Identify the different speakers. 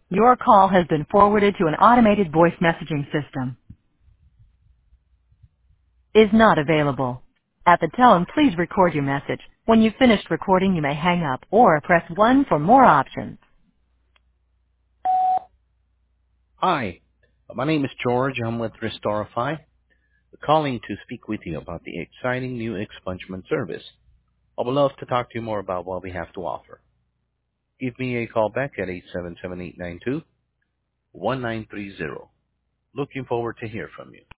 Speaker 1: Your call has been forwarded to an automated voice messaging system. Is not available. At the tone, please record your message. When you've finished recording, you may hang up or press 1 for more options.
Speaker 2: Hi, my name is George. I'm with Restorify, calling to speak with you about the exciting new expungement service. I would love to talk to you more about what we have to offer. Give me a call back at 877-892-1930. Looking forward to hear from you.